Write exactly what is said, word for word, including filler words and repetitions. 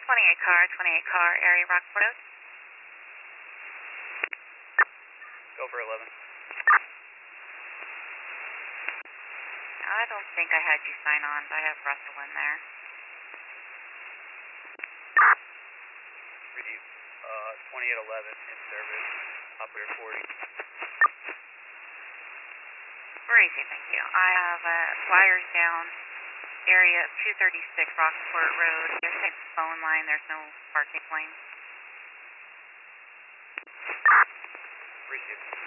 twenty-eight car, twenty-eight car, area Rockport Oaks. Go for eleven. I don't think I had you sign on, but I have Russell in there. Receive. Uh, twenty-eight eleven in service. Operator forty. Crazy, thank you. I have uh, wires down, area of two thirty-six Rockport Road. There's no phone line, there's no parking lane. Receive.